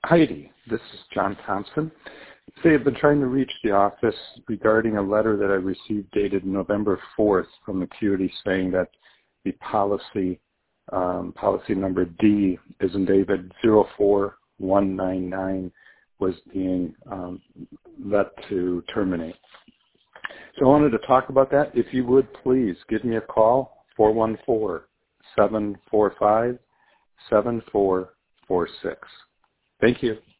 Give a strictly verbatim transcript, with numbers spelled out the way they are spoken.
Heidi, this is John Thompson. Say, I've been trying to reach the office regarding a letter that I received dated November fourth from Acuity saying that the policy, um, policy number D is in David zero four one nine nine was being um, let to terminate. So I wanted to talk about that. If you would, please give me a call, four one four, seven four five, seven four four six. Thank you.